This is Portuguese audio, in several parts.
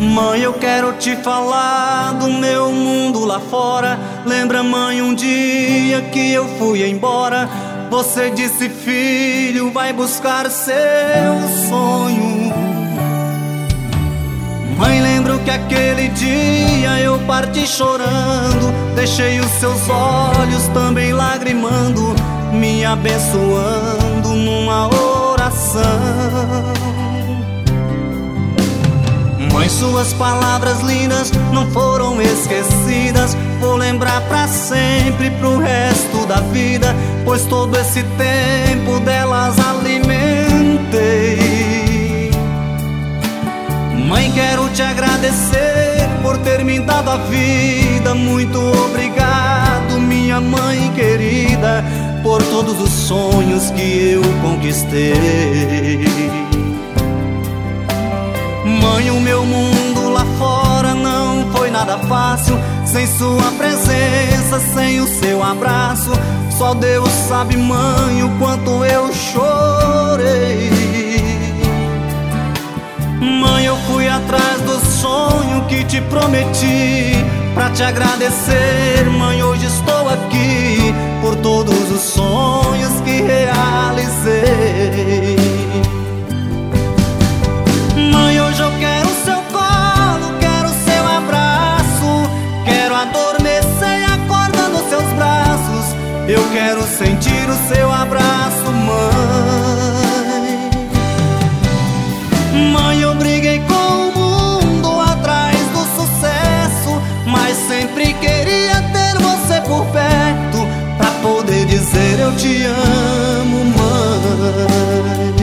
Mãe, eu quero te falar do meu mundo lá fora. Lembra, mãe, um dia que eu fui embora? Você disse: filho, vai buscar seu sonho. Mãe, lembro que aquele dia eu parti chorando. Deixei os seus olhos também lagrimando, me abençoando numa oração. Mãe, suas palavras lindas não foram esquecidas. Vou lembrar pra sempre, pro resto da vida, pois todo esse tempo delas alimentei. Mãe, quero te agradecer por ter me dado a vida. Muito obrigado, minha mãe querida, por todos os sonhos que eu conquistei. Mãe, o meu mundo lá fora não foi nada fácil, sem sua presença, sem o seu abraço. Só Deus sabe, mãe, o quanto eu chorei. Mãe, eu fui atrás do sonho que te prometi, pra te agradecer, mãe, hoje estou aqui, por todos os sonhos que realizei. Mãe, hoje eu quero seu colo, quero seu abraço, quero adormecer e acordar nos seus braços. Eu quero sentir o seu abraço, mãe. Mãe, eu briguei com o mundo atrás do sucesso, mas sempre queria ter você por perto, pra poder dizer eu te amo, mãe.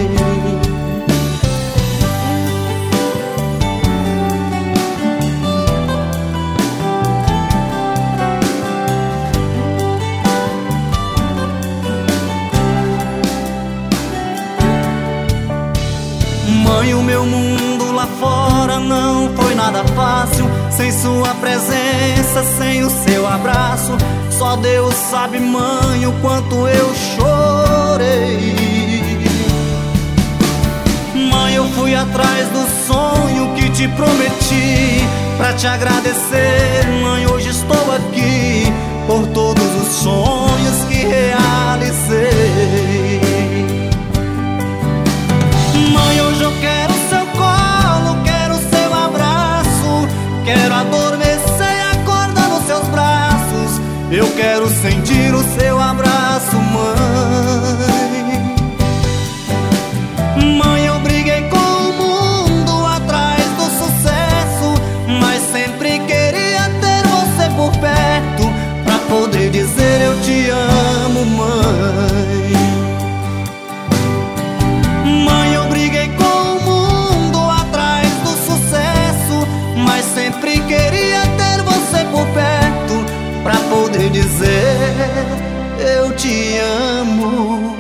Mãe, o meu mundo lá fora não foi nada fácil, sem sua presença, sem o seu abraço. Só Deus sabe, mãe, o quanto eu chorei. Mãe, eu fui atrás do sonho que te prometi, pra te agradecer, mãe, hoje estou aqui, por todos os sonhos que realizei. Mãe, hoje eu quero seu colo, quero seu abraço, quero adormecer e acordar nos seus braços. Eu quero sentir o seu abraço, mãe. Mãe, eu briguei com o mundo atrás do sucesso, mas sempre queria ter você por perto, pra poder dizer eu te amo, mãe. Mãe, eu briguei com o mundo atrás do sucesso, mas sempre queria ter você por perto, pra poder dizer eu te amo.